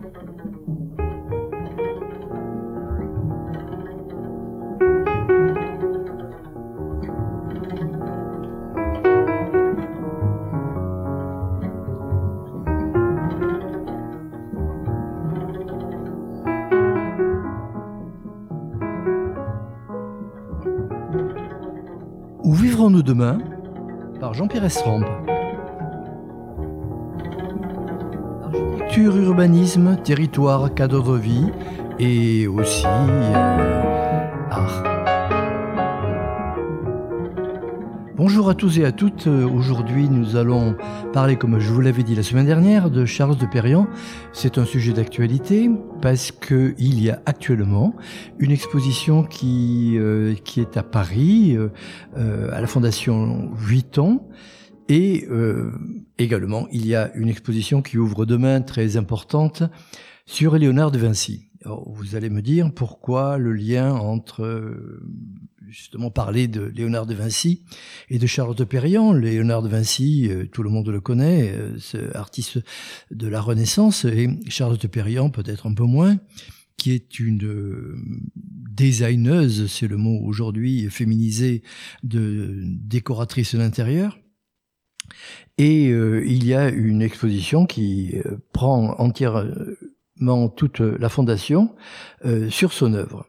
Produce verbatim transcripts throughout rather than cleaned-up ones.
Où vivrons-nous demain ? Par Jean-Pierre Estrambe. Architecture, urbanisme, territoire, cadre de vie et aussi euh, art. Bonjour à tous et à toutes. Aujourd'hui, nous allons parler, comme je vous l'avais dit la semaine dernière, de Charles de Perriand. C'est un sujet d'actualité parce qu'il y a actuellement une exposition qui, euh, qui est à Paris, euh, à la Fondation Vuitton. Et euh, également, il y a une exposition qui ouvre demain, très importante, sur Léonard de Vinci. Alors, vous allez me dire pourquoi le lien entre... Euh, justement parler de Léonard de Vinci et de Charles de Perriand. Léonard de Vinci, euh, tout le monde le connaît, euh, ce artiste de la Renaissance, et Charles de Perriand peut-être un peu moins, qui est une euh, designeuse, c'est le mot aujourd'hui féminisé, de décoratrice d'intérieur. Et euh, il y a une exposition qui euh, prend entièrement toute la fondation euh, sur son œuvre.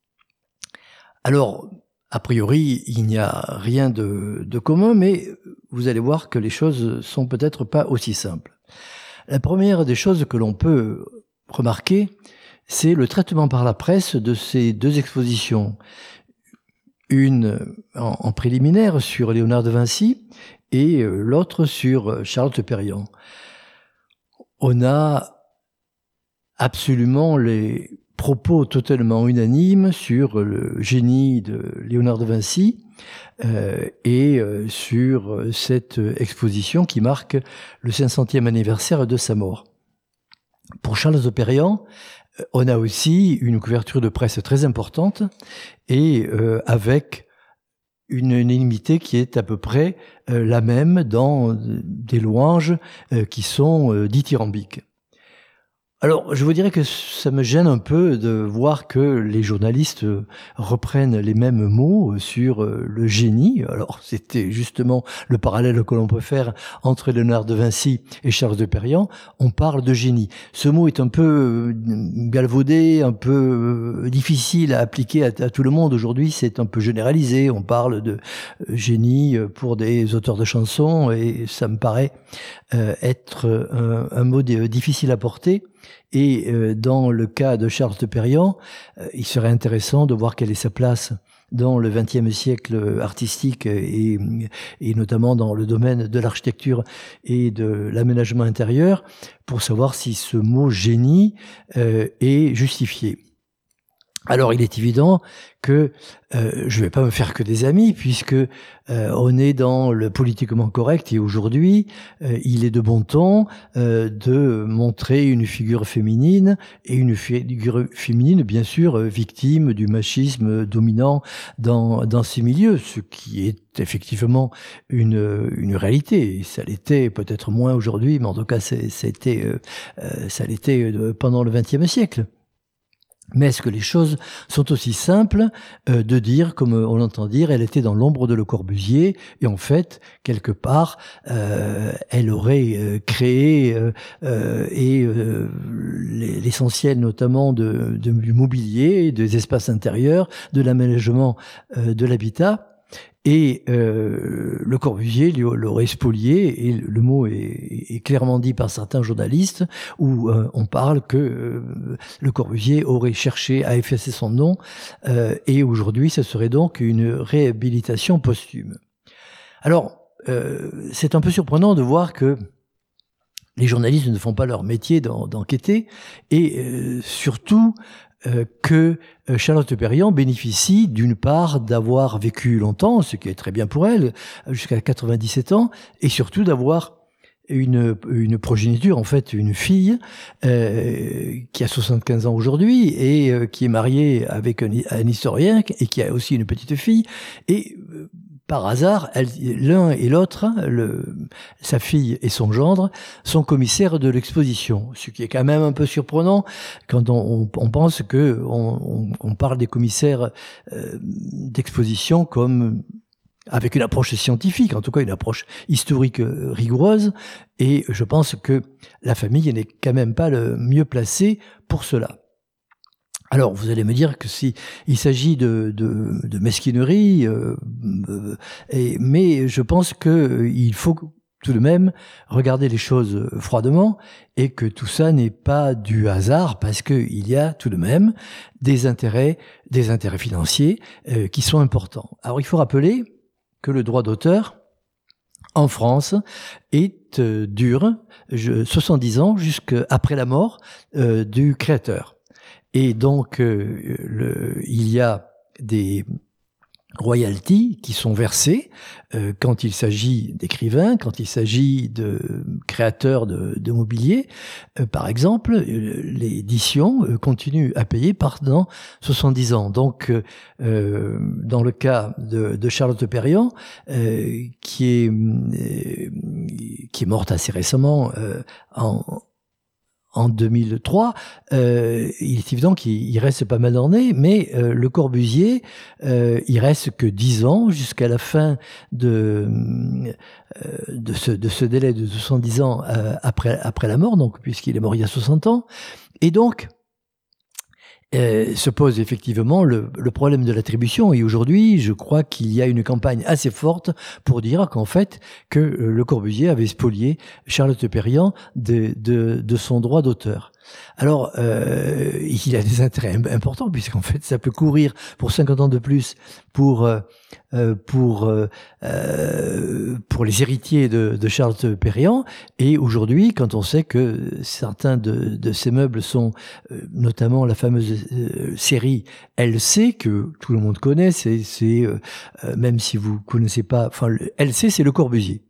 Alors, a priori, il n'y a rien de, de commun, mais vous allez voir que les choses sont peut-être pas aussi simples. La première des choses que l'on peut remarquer, c'est le traitement par la presse de ces deux expositions. Une en, en préliminaire sur Léonard de Vinci et l'autre sur Charles de Perriand. On a absolument les propos totalement unanimes sur le génie de Léonard de Vinci euh, et euh, sur cette exposition qui marque le cinq centième anniversaire de sa mort. Pour Charles de Perriand, on a aussi une couverture de presse très importante et euh, avec une unanimité qui est à peu près euh, la même dans des louanges euh, qui sont euh, dithyrambiques. Alors, je vous dirais que ça me gêne un peu de voir que les journalistes reprennent les mêmes mots sur le génie. Alors, c'était justement le parallèle que l'on peut faire entre Léonard de Vinci et Charles de Perriand. On parle de génie. Ce mot est un peu galvaudé, un peu difficile à appliquer à, à tout le monde. Aujourd'hui, c'est un peu généralisé. On parle de génie pour des auteurs de chansons et ça me paraît euh, être un, un mot difficile à porter. Et euh, dans le cas de Charles de Perriand, euh, il serait intéressant de voir quelle est sa place dans le vingtième siècle artistique et, et notamment dans le domaine de l'architecture et de l'aménagement intérieur pour savoir si ce mot génie euh, est justifié. Alors, il est évident que euh, je ne vais pas me faire que des amis puisque euh, on est dans le politiquement correct et aujourd'hui, euh, il est de bon ton euh, de montrer une figure féminine et une figure féminine, bien sûr, euh, victime du machisme dominant dans dans ces milieux, ce qui est effectivement une une réalité. Ça l'était peut-être moins aujourd'hui, mais en tout cas, c'est, c'était euh, euh, ça l'était pendant le vingtième siècle. Mais est-ce que les choses sont aussi simples euh, de dire, comme on l'entend dire, elle était dans l'ombre de Le Corbusier, et en fait, quelque part, euh, elle aurait euh, créé euh, euh, et euh, l'essentiel notamment de, de, du mobilier, des espaces intérieurs, de l'aménagement euh, de l'habitat. Et euh, Le Corbusier l'aurait spolié, et le mot est, est clairement dit par certains journalistes, où euh, on parle que euh, Le Corbusier aurait cherché à effacer son nom, euh, et aujourd'hui, ce serait donc une réhabilitation posthume. Alors, euh, c'est un peu surprenant de voir que les journalistes ne font pas leur métier d'enquêter, et euh, surtout euh, que euh, Charlotte de Perriand bénéficie d'une part d'avoir vécu longtemps, ce qui est très bien pour elle, jusqu'à quatre-vingt-dix-sept ans, et surtout d'avoir une, une progéniture, en fait une fille euh, qui a soixante-quinze ans aujourd'hui et euh, qui est mariée avec un, un historien et qui a aussi une petite fille. Et euh, par hasard, elle, l'un et l'autre, le, sa fille et son gendre, sont commissaires de l'exposition. Ce qui est quand même un peu surprenant quand on, on, on pense que on, on, on parle des commissaires euh, d'exposition comme avec une approche scientifique, en tout cas une approche historique rigoureuse. Et je pense que la famille n'est quand même pas le mieux placée pour cela. Alors, vous allez me dire que si il s'agit de, de, de mesquinerie, euh, euh, et, mais je pense que euh, il faut tout de même regarder les choses froidement et que tout ça n'est pas du hasard parce que il y a tout de même des intérêts, des intérêts financiers euh, qui sont importants. Alors, il faut rappeler que le droit d'auteur en France est euh, dur, je, soixante-dix ans jusqu'après la mort euh, du créateur. Et donc, euh, le, il y a des royalties qui sont versées euh, quand il s'agit d'écrivains, quand il s'agit de créateurs de, de mobilier. Euh, par exemple, l'édition euh, continue à payer pendant soixante-dix ans. Donc, euh, dans le cas de, de Charlotte Perriand, euh, qui est euh, qui est morte assez récemment euh, en En deux mille trois, euh, il est évident qu'il reste pas mal d'années, mais euh, Le Corbusier, euh, il reste que dix ans jusqu'à la fin de euh, de ce de ce délai de soixante-dix ans euh, après après la mort, donc puisqu'il est mort il y a soixante ans, et donc Euh, se pose effectivement le, le problème de l'attribution. Et aujourd'hui, je crois qu'il y a une campagne assez forte pour dire qu'en fait, que euh, Le Corbusier avait spolié Charlotte Perriand de, de, de son droit d'auteur. Alors, euh, il a des intérêts importants puisqu'en fait, ça peut courir pour cinquante ans de plus pour euh, pour euh, pour les héritiers de, de Charlotte Perriand. Et aujourd'hui, quand on sait que certains de, de ces meubles sont, euh, notamment la fameuse euh, série L C que tout le monde connaît, c'est c'est euh, même si vous connaissez pas, enfin le L C c'est Le Corbusier.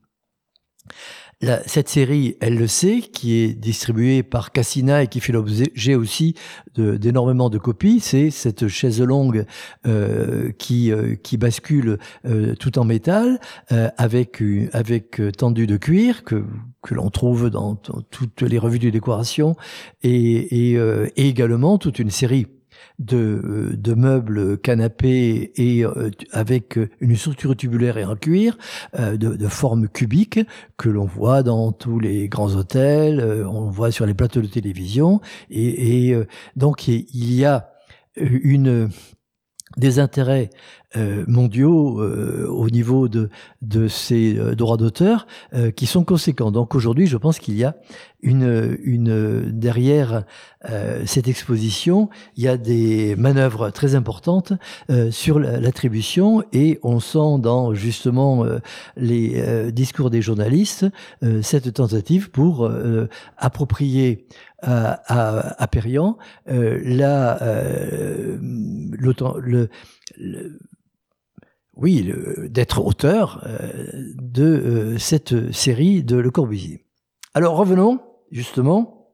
La, cette série L C, qui est distribuée par Cassina et qui fait l'objet aussi de, d'énormément de copies, c'est cette chaise longue euh, qui euh, qui bascule euh, tout en métal euh, avec une, avec tendu de cuir que que l'on trouve dans, dans toutes les revues de décoration et et, euh, et également toute une série de, de meubles canapés et euh, avec une structure tubulaire et en cuir euh, de, de forme cubique que l'on voit dans tous les grands hôtels, euh, on voit sur les plateaux de télévision et, et euh, donc il y a une des intérêts euh, mondiaux euh, au niveau de de ces euh, droits d'auteur euh, qui sont conséquents. Donc aujourd'hui, je pense qu'il y a une une derrière euh, cette exposition, il y a des manœuvres très importantes euh, sur l'attribution et on sent dans justement euh, les euh, discours des journalistes euh, cette tentative pour euh, approprier à, à, à Perriand euh, la euh, le, le oui le, d'être auteur euh, de euh, cette série de Le Corbusier. Alors revenons justement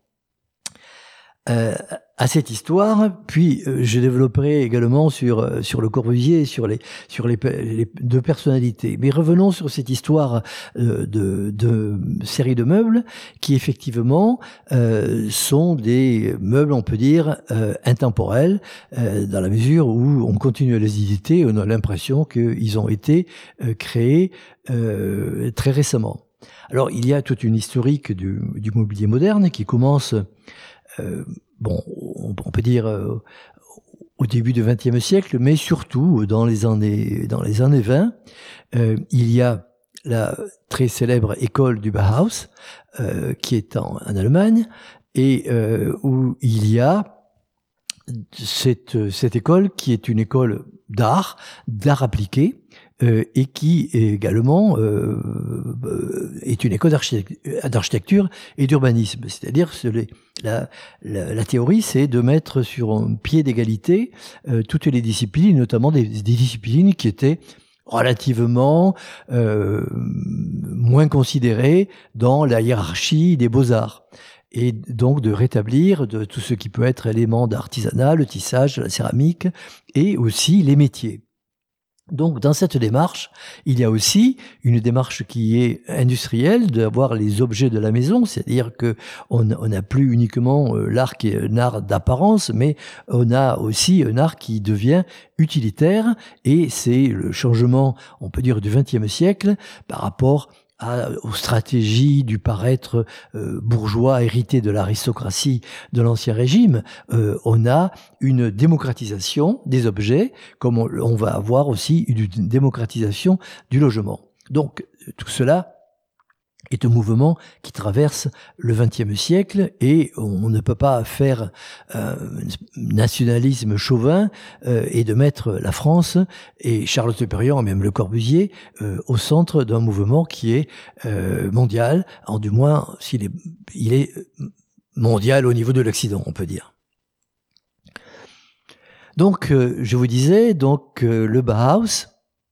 euh, à cette histoire, puis euh, je développerai également sur euh, sur Le Corbusier et sur les sur les, les deux personnalités. Mais revenons sur cette histoire euh, de de série de meubles qui effectivement euh, sont des meubles, on peut dire euh, intemporels, euh, dans la mesure où on continue à les éditer, on a l'impression qu'ils ont été euh, créés euh, très récemment. Alors il y a toute une historique du, du mobilier moderne qui commence euh, bon, on, on peut dire euh, au début du vingtième siècle, mais surtout dans les années dans les années vingt, euh, il y a la très célèbre école du Bauhaus euh, qui est en, en Allemagne et euh, où il y a cette cette école qui est une école d'art, d'art appliqué. Euh, et qui également euh, est une école d'architecture et d'urbanisme. C'est-à-dire la, la, la théorie, c'est de mettre sur un pied d'égalité euh, toutes les disciplines, notamment des, des disciplines qui étaient relativement euh, moins considérées dans la hiérarchie des beaux-arts. Et donc de rétablir de tout ce qui peut être élément d'artisanat, le tissage, la céramique, et aussi les métiers. Donc, dans cette démarche, il y a aussi une démarche qui est industrielle, d'avoir les objets de la maison, c'est-à-dire que on n'a plus uniquement l'art qui est un art d'apparence, mais on a aussi un art qui devient utilitaire, et c'est le changement, on peut dire, du vingtième siècle par rapport À, aux stratégies du paraître euh, bourgeois hérité de l'aristocratie de l'Ancien Régime. Euh, on a une démocratisation des objets, comme on, on va avoir aussi une démocratisation du logement. Donc, tout cela est un mouvement qui traverse le vingtième siècle, et on ne peut pas faire un nationalisme chauvin euh, et de mettre la France et Charles Perriand, et même Le Corbusier, euh, au centre d'un mouvement qui est euh, mondial, en du moins s'il est, il est mondial au niveau de l'Occident, on peut dire. Donc, euh, je vous disais, donc euh, le Bauhaus,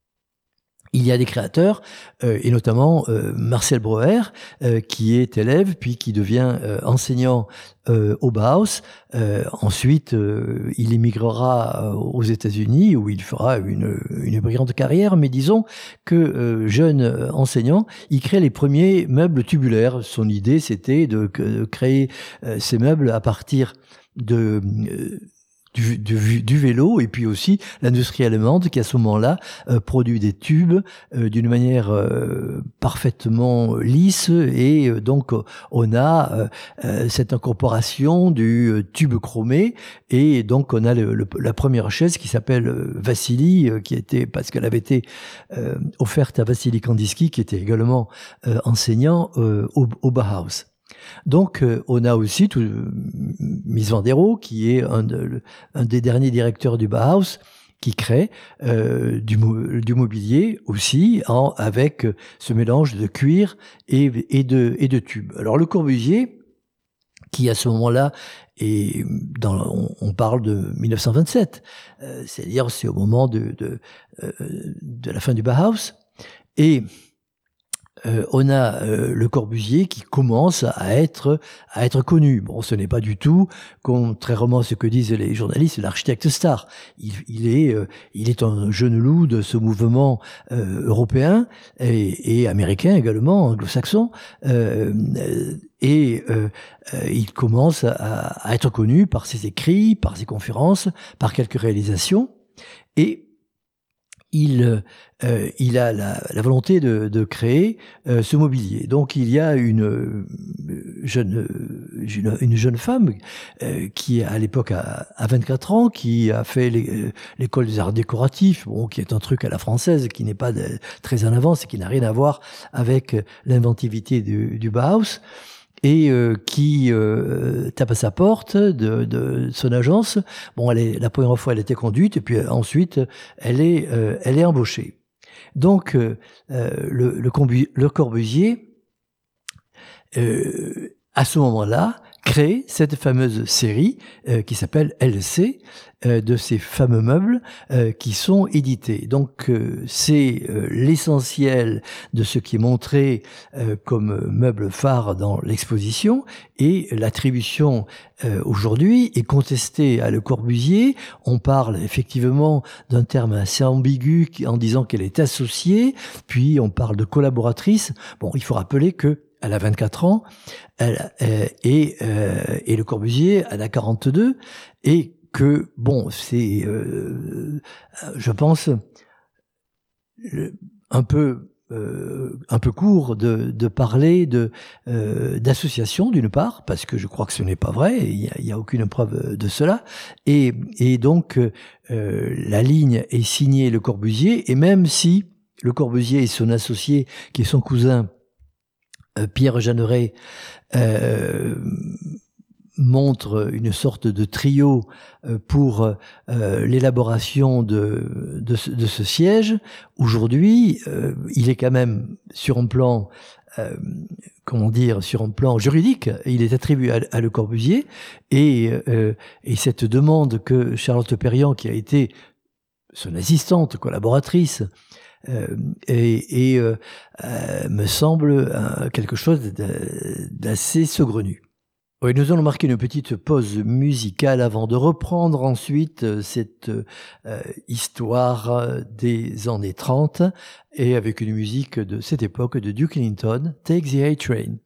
il y a des créateurs, euh, et notamment euh, Marcel Breuer, euh, qui est élève, puis qui devient euh, enseignant euh, au Bauhaus. Euh, ensuite, euh, il émigrera aux États-Unis, où il fera une, une brillante carrière. Mais disons que euh, jeune enseignant, il crée les premiers meubles tubulaires. Son idée, c'était de, de créer euh, ces meubles à partir de... Euh, Du, du, du vélo, et puis aussi l'industrie allemande qui à ce moment-là euh, produit des tubes euh, d'une manière euh, parfaitement lisse, et euh, donc on a euh, euh, cette incorporation du euh, tube chromé, et donc on a le, le, la première chaise qui s'appelle euh, Vassili, euh, qui était, parce qu'elle avait été euh, offerte à Vassili Kandinsky, qui était également euh, enseignant euh, au, au Bauhaus. Donc, euh, on a aussi tout, euh, Mies van der Rohe, qui est un, de, un des derniers directeurs du Bauhaus, qui crée euh, du, du mobilier aussi, en, avec ce mélange de cuir et, et, de, et de tubes. Alors, Le Corbusier, qui à ce moment-là, est dans, on, on parle de mille neuf cent vingt-sept, euh, c'est-à-dire c'est au moment de, de, euh, de la fin du Bauhaus, et Euh, on a euh, Le Corbusier qui commence à être à être connu. Bon, ce n'est pas du tout, contrairement à ce que disent les journalistes, l'architecte star. Il, il est euh, il est un jeune loup de ce mouvement euh, européen et, et américain également, anglo-saxon. Euh, et euh, euh, il commence à, à être connu par ses écrits, par ses conférences, par quelques réalisations, et Il, euh, il a la, la volonté de, de créer euh, ce mobilier. Donc il y a une euh, jeune, une, une jeune femme euh, qui à l'époque a, a vingt-quatre ans, qui a fait les, l'école des arts décoratifs, bon, qui est un truc à la française, qui n'est pas de, très en avance et qui n'a rien à voir avec l'inventivité du, du Bauhaus, et euh, qui euh, tape à sa porte de, de son agence. Bon, elle est, la première fois, elle était conduite, et puis ensuite, elle est, euh, elle est embauchée. Donc, euh, le, le, combu- le Corbusier, euh, à ce moment-là, crée cette fameuse série euh, qui s'appelle L C, euh, de ces fameux meubles euh, qui sont édités. Donc euh, c'est euh, l'essentiel de ce qui est montré euh, comme meuble phare dans l'exposition, et l'attribution euh, aujourd'hui est contestée à Le Corbusier. On parle effectivement d'un terme assez ambigu en disant qu'elle est associée, puis on parle de collaboratrice. Bon, il faut rappeler que elle a vingt-quatre ans, elle, euh, et, euh, et Le Corbusier en a quarante-deux, et que, bon, c'est, euh, je pense, un peu, euh, un peu court de, de parler de, euh, d'association, d'une part, parce que je crois que ce n'est pas vrai, il n'y a, il y a aucune preuve de cela, et, et donc, euh, la ligne est signée Le Corbusier, et même si Le Corbusier et son associé, qui est son cousin, Pierre Jeanneret, euh, montre une sorte de trio pour euh, l'élaboration de, de, ce, de ce siège. Aujourd'hui, euh, il est quand même sur un plan, euh, comment dire, sur un plan juridique, il est attribué à, à Le Corbusier, et, euh, et cette demande que Charlotte Perriand, qui a été son assistante, collaboratrice, Euh, et, et euh, euh, me semble euh, quelque chose d'assez saugrenu. Oui, nous allons marquer une petite pause musicale avant de reprendre ensuite euh, cette euh, histoire euh, des années trente et avec une musique de cette époque de Duke Ellington, Take the A-Train.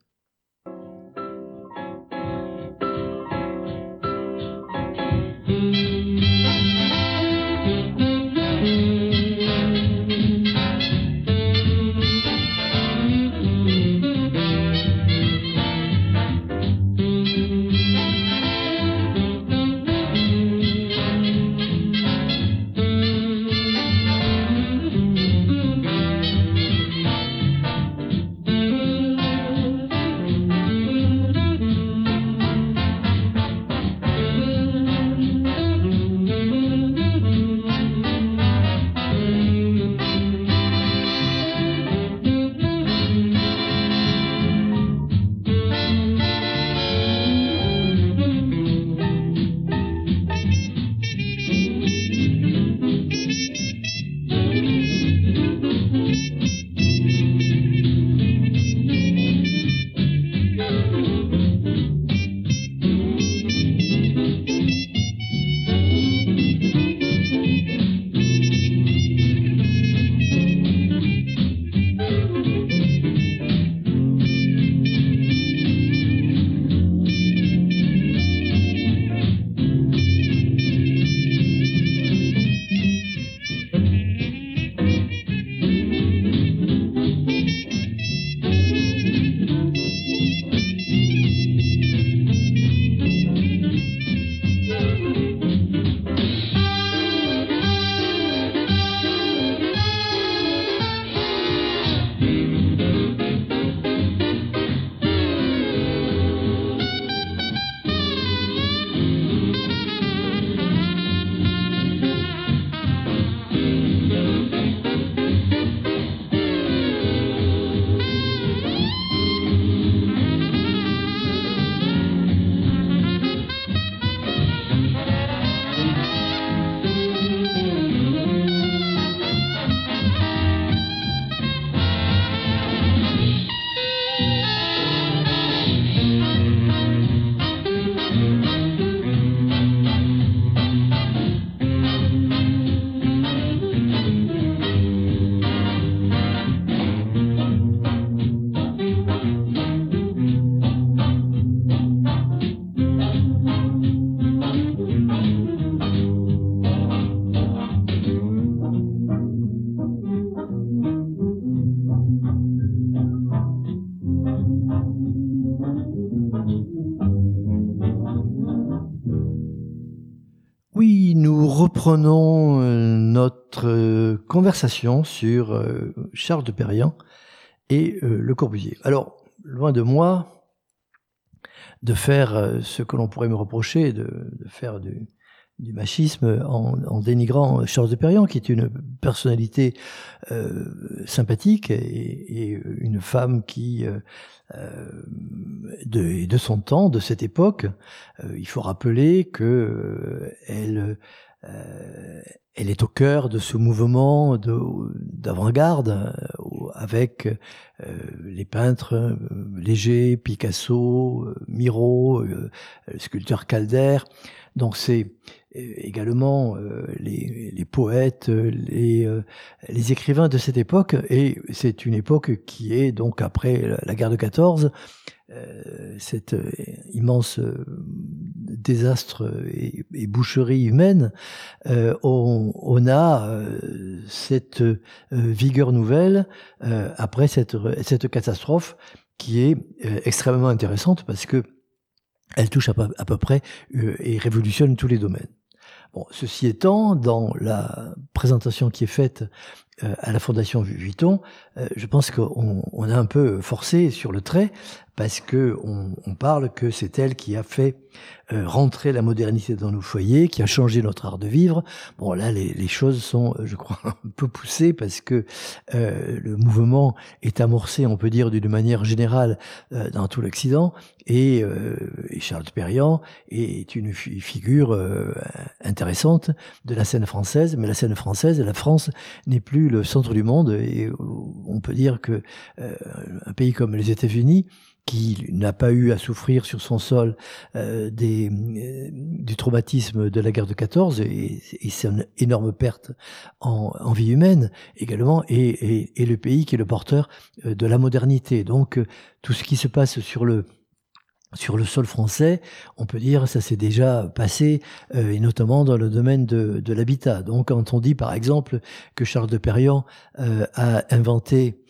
Oui, nous reprenons euh, notre euh, conversation sur euh, Charles de Perriand et euh, Le Corbusier. Alors, loin de moi de faire euh, ce que l'on pourrait me reprocher, de, de faire du, du machisme en, en dénigrant Charles de Perriand, qui est une personnalité euh, sympathique et, et une femme qui, euh, de, de son temps, de cette époque, euh, il faut rappeler que euh, elle, euh, elle est au cœur de ce mouvement de, d'avant-garde euh, avec euh, les peintres euh, Léger, Picasso, euh, Miro, euh, le sculpteur Calder. Donc c'est également euh, les, les poètes, les, euh, les écrivains de cette époque, et c'est une époque qui est donc après la, la guerre de quatorze, euh, cet euh, immense euh, désastre et, et boucherie humaine, euh, on, on a euh, cette euh, vigueur nouvelle euh, après cette, cette catastrophe qui est euh, extrêmement intéressante parce que elle touche à peu, à peu près euh, et révolutionne tous les domaines. Bon, ceci étant, dans la présentation qui est faite euh, à la Fondation Vuitton, euh, je pense qu'on on a un peu forcé sur le trait parce que on, on parle que c'est elle qui a fait euh, rentrer la modernité dans nos foyers, qui a changé notre art de vivre. Bon, là, les, les choses sont, je crois, un peu poussées parce que euh, le mouvement est amorcé, on peut dire, d'une manière générale euh, dans tout l'Occident. Et, euh, et Charles de Perriand est une fi- figure euh, intéressante de la scène française. Mais la scène française, la France n'est plus le centre du monde, et on peut dire que euh, un pays comme les États-Unis, qui n'a pas eu à souffrir sur son sol euh, des, euh, du traumatisme de la guerre de quatorze, et, et c'est une énorme perte en, en vie humaine également, et, et, et le pays qui est le porteur euh, de la modernité. Donc euh, tout ce qui se passe sur le sur le sol français, on peut dire ça s'est déjà passé, euh, et notamment dans le domaine de, de l'habitat. Donc quand on dit par exemple que Charles de Perriand euh, a inventé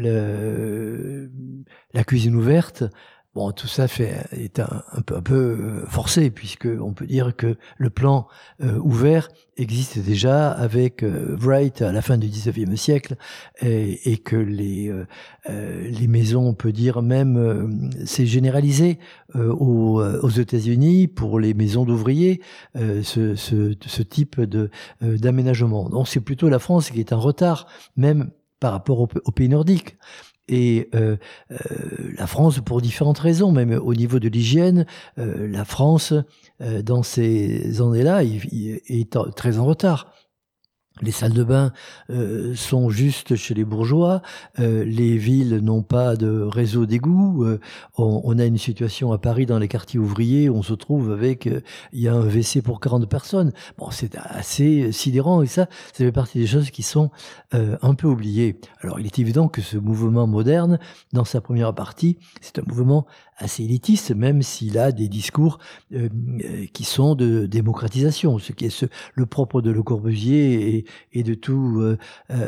le, la cuisine ouverte, bon, tout ça fait, est un, un peu, un peu forcé, puisque on peut dire que le plan euh, ouvert existe déjà avec euh, Wright à la fin du dix-neuvième siècle, et, et que les, euh, euh, les maisons, on peut dire même, euh, c'est généralisé euh, aux, aux États-Unis pour les maisons d'ouvriers, euh, ce, ce, ce type de euh, d'aménagement. Donc c'est plutôt la France qui est en retard, même par rapport aux, aux pays nordiques. Et euh, euh, la France, pour différentes raisons, même au niveau de l'hygiène, euh, la France, euh, dans ces années-là, il, il est très en retard. Les salles de bain euh, sont juste chez les bourgeois, euh, les villes n'ont pas de réseau d'égout, euh, on, on a une situation à Paris dans les quartiers ouvriers où on se trouve avec, euh, il y a un W C pour quarante personnes. Bon, c'est assez sidérant, et ça, ça fait partie des choses qui sont euh, un peu oubliées. Alors, il est évident que ce mouvement moderne, dans sa première partie, c'est un mouvement assez élitiste, même s'il a des discours euh, qui sont de démocratisation, ce qui est ce, le propre de Le Corbusier et, et de tous euh,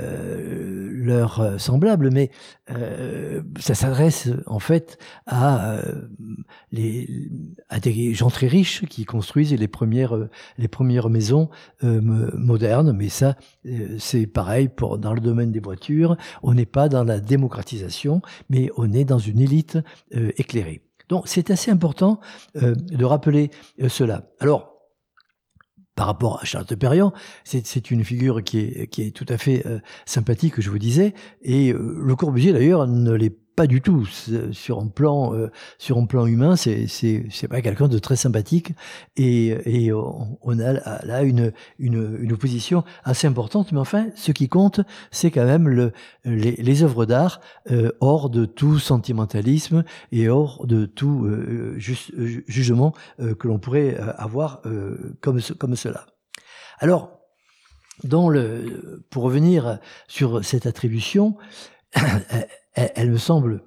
euh, leurs semblables, mais euh, ça s'adresse en fait à, euh, les, à des gens très riches qui construisent les premières, les premières maisons euh, modernes, mais ça, euh, c'est pareil pour, dans le domaine des voitures, on n'est pas dans la démocratisation, mais on est dans une élite euh, éclairée. Donc c'est assez important euh, de rappeler euh, cela. Alors, par rapport à Charles de Perriand, c'est, c'est une figure qui est, qui est tout à fait euh, sympathique, je vous disais, et euh, Le Corbusier d'ailleurs ne l'est pas du tout sur un plan euh, sur un plan humain. C'est c'est c'est pas quelqu'un de très sympathique, et et on, on a là une une une opposition assez importante. Mais enfin, ce qui compte, c'est quand même le les, les œuvres d'art euh, hors de tout sentimentalisme et hors de tout euh, juste, jugement euh, que l'on pourrait avoir euh, comme comme cela. Alors, dans le pour revenir sur cette attribution, Elle, elle me semble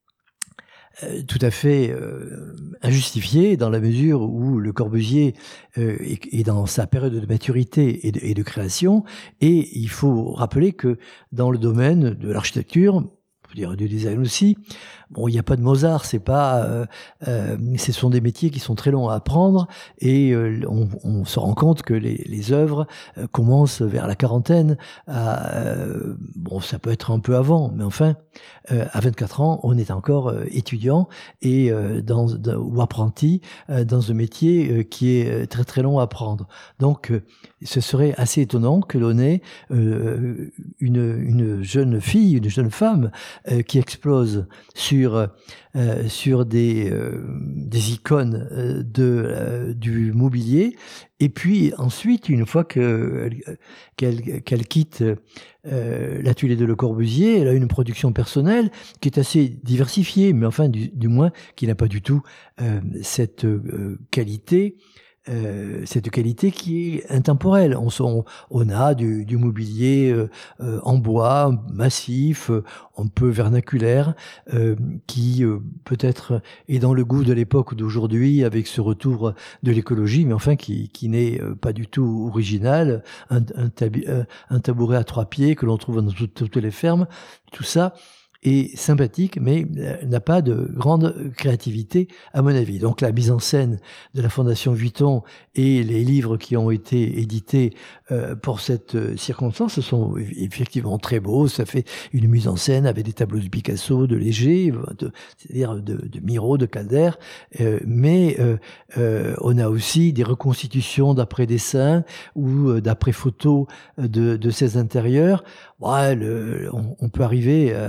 euh, tout à fait euh, injustifiée, dans la mesure où Le Corbusier euh, est, est dans sa période de maturité et de, et de création, et il faut rappeler que dans le domaine de l'architecture, on peut dire du design aussi, bon, il n'y a pas de Mozart, c'est pas, euh, euh, ce sont des métiers qui sont très longs à apprendre, et euh, on, on se rend compte que les, les œuvres euh, commencent vers la quarantaine. À, euh, bon, ça peut être un peu avant, mais enfin, euh, à vingt-quatre ans, on est encore euh, étudiant et euh, dans, dans, ou apprenti euh, dans un métier euh, qui est très très long à apprendre. Donc, euh, ce serait assez étonnant que l'on ait euh, une, une jeune fille, une jeune femme euh, qui explose sur euh, sur des euh, des icônes euh, de euh, du mobilier, et puis ensuite, une fois que qu'elle qu'elle quitte euh, l'atelier de Le Corbusier, elle a une production personnelle qui est assez diversifiée, mais enfin du, du moins qui n'a pas du tout euh, cette euh, qualité. Euh, cette qualité qui est intemporelle. On, on, on a du, du mobilier euh, euh, en bois, massif, euh, un peu vernaculaire, euh, qui euh, peut-être est dans le goût de l'époque d'aujourd'hui, avec ce retour de l'écologie, mais enfin qui, qui n'est pas du tout original. Un, un, tabi, un tabouret à trois pieds que l'on trouve dans toutes, toutes les fermes, tout ça est sympathique, mais n'a pas de grande créativité, à mon avis. Donc la mise en scène de la Fondation Vuitton et les livres qui ont été édités euh, pour cette circonstance sont effectivement très beaux. Ça fait une mise en scène avec des tableaux de Picasso, de Léger, de, c'est-à-dire de, de Miro, de Calder, euh, mais euh, euh, on a aussi des reconstitutions d'après dessins ou euh, d'après photos de, de ces intérieurs. Ouais, le, on, on peut arriver euh, avec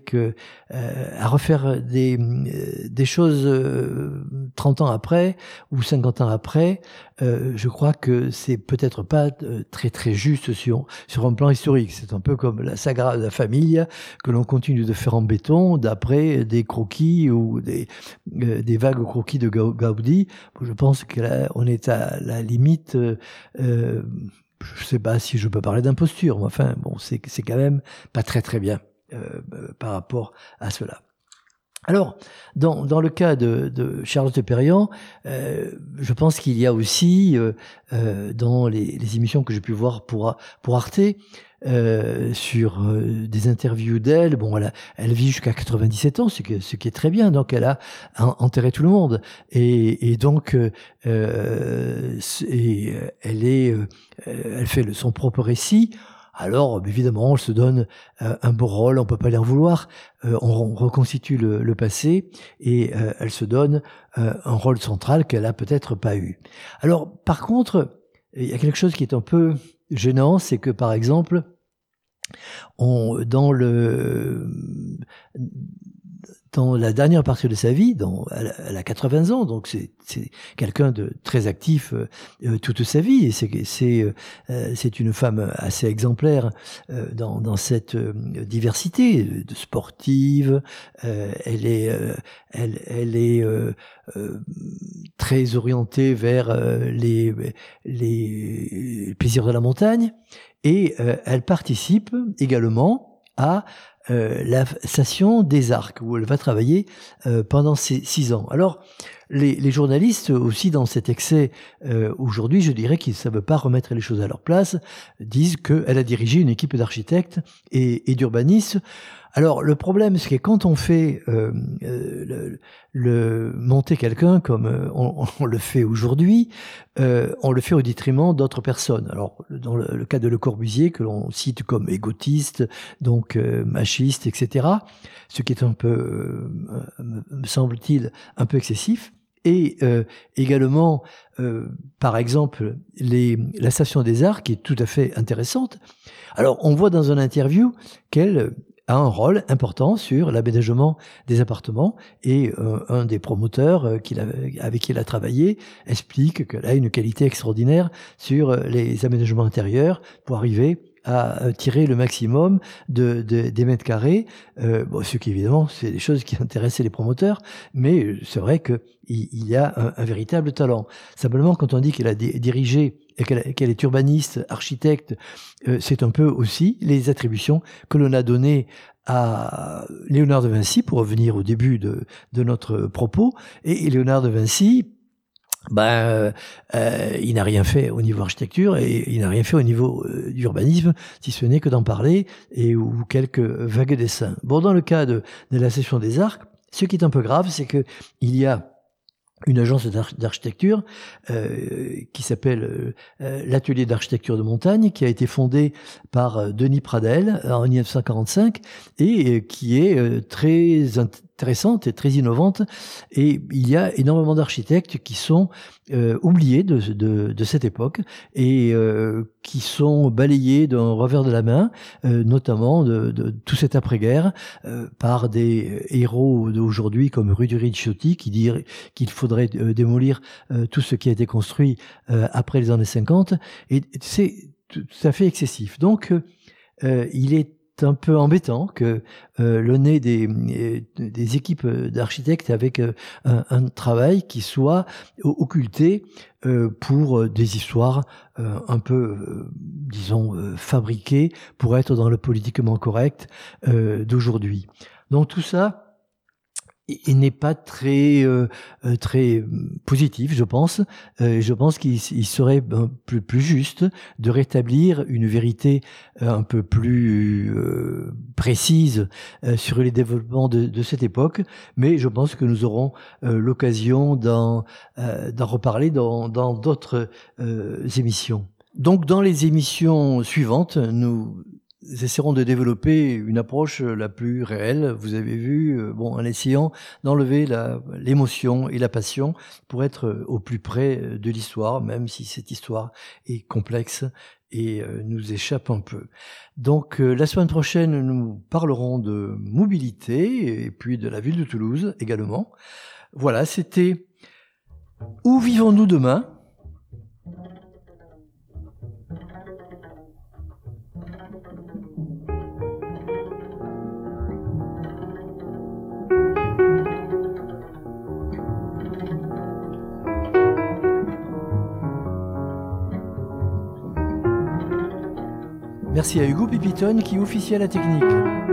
avec euh, à refaire des des choses euh, trente ans après ou cinquante ans après, euh, je crois que c'est peut-être pas euh, très très juste sur sur un plan historique. C'est un peu comme la Sagrada Familia que l'on continue de faire en béton d'après des croquis ou des euh, des vagues croquis de Gaudi. Je pense que là, on est à la limite. Euh, euh, je sais pas si je peux parler d'imposture, mais enfin bon, c'est c'est quand même pas très très bien euh, par rapport à cela. Alors, dans, dans le cas de, de Charles de Perriand, euh, je pense qu'il y a aussi, euh, euh, dans les, les émissions que j'ai pu voir pour, pour Arte, euh, sur euh, des interviews d'elle, bon, elle, a, elle vit jusqu'à quatre-vingt-dix-sept ans, ce qui, ce qui est très bien, donc elle a enterré tout le monde. Et, et donc, euh, et elle, est, euh, elle fait le, son propre récit. Alors, évidemment, elle se donne euh, un beau rôle, on peut pas les en vouloir, euh, on, on reconstitue le, le passé et euh, elle se donne euh, un rôle central qu'elle a peut-être pas eu. Alors, par contre, il y a quelque chose qui est un peu gênant, c'est que, par exemple, on, dans le... dans la dernière partie de sa vie, dans, elle a quatre-vingts ans, donc c'est, c'est quelqu'un de très actif euh, toute sa vie, et c'est, c'est, euh, c'est une femme assez exemplaire euh, dans, dans cette euh, diversité de sportive. Euh, elle est, euh, elle, elle est euh, euh, très orientée vers euh, les, les plaisirs de la montagne, et euh, elle participe également à Euh, la station des Arcs, où elle va travailler euh, pendant ces six ans. Alors, les, les journalistes aussi, dans cet excès, euh, aujourd'hui, je dirais qu'ils ne savent pas remettre les choses à leur place, disent qu'elle a dirigé une équipe d'architectes et, et d'urbanistes. Alors, le problème, c'est que quand on fait euh, euh, le, le monter quelqu'un comme euh, on, on le fait aujourd'hui, euh, on le fait au détriment d'autres personnes. Alors, dans le, le cas de Le Corbusier, que l'on cite comme égotiste, donc euh, machiste, et cetera, ce qui est un peu, euh, me semble-t-il, un peu excessif. Et euh, également, euh, par exemple, les, la station des Arts, qui est tout à fait intéressante. Alors, on voit dans une interview qu'elle a un rôle important sur l'aménagement des appartements, et euh, un des promoteurs euh, qu'il a, avec qui elle a travaillé explique qu'elle a une qualité extraordinaire sur les aménagements intérieurs pour arriver à tirer le maximum de, de, des mètres carrés, euh, bon, ce qui évidemment c'est des choses qui intéressaient les promoteurs, mais c'est vrai qu'il il y a un, un véritable talent. Simplement, quand on dit qu'elle a dirigé et qu'elle, qu'elle est urbaniste, architecte, euh, c'est un peu aussi les attributions que l'on a données à Léonard de Vinci, pour revenir au début de, de notre propos. Et Léonard de Vinci, ben, euh, il n'a rien fait au niveau architecture et il n'a rien fait au niveau euh, d'urbanisme, si ce n'est que d'en parler et ou quelques vagues dessins. Bon, dans le cas de, de la session des Arcs, ce qui est un peu grave, c'est que il y a une agence d'architecture euh, qui s'appelle euh, l'Atelier d'architecture de montagne, qui a été fondée par euh, Denis Pradel en dix-neuf cent quarante-cinq et euh, qui est euh, très intéressante et très innovante. Et il y a énormément d'architectes qui sont euh, oubliés de, de, de cette époque et euh, qui sont balayés d'un revers de la main, euh, notamment de, de tout cet après-guerre, euh, par des héros d'aujourd'hui comme Rudi Ricciotti, qui dit qu'il faudrait euh, démolir euh, tout ce qui a été construit euh, après les années cinquante. Et c'est tout à fait excessif. Donc, euh, il est un peu embêtant que euh, le nez des, des équipes d'architectes avec euh, un, un travail qui soit occulté euh, pour des histoires euh, un peu, euh, disons, euh, fabriquées pour être dans le politiquement correct euh, d'aujourd'hui. Donc tout ça, il n'est pas très euh, très positif, je pense. Euh, je pense qu'il il serait un peu plus juste de rétablir une vérité un peu plus euh, précise euh, sur les développements de, de cette époque. Mais je pense que nous aurons euh, l'occasion d'en, euh, d'en reparler dans, dans d'autres euh, émissions. Donc, dans les émissions suivantes, nous essaierons de développer une approche la plus réelle. Vous avez vu, euh, bon, en essayant d'enlever la- l'émotion et la passion pour être au plus près de l'histoire, même si cette histoire est complexe et euh, nous échappe un peu. Donc, euh, la semaine prochaine, nous parlerons de mobilité et puis de la ville de Toulouse également. Voilà, c'était Où vivons-nous demain? Merci à Hugo Pipiton qui officie à la technique.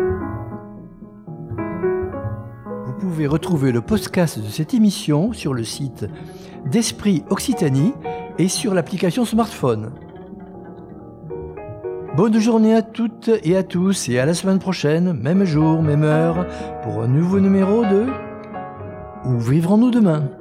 Vous pouvez retrouver le podcast de cette émission sur le site d'Esprit Occitanie et sur l'application smartphone. Bonne journée à toutes et à tous et à la semaine prochaine, même jour, même heure, pour un nouveau numéro de Où vivrons-nous demain?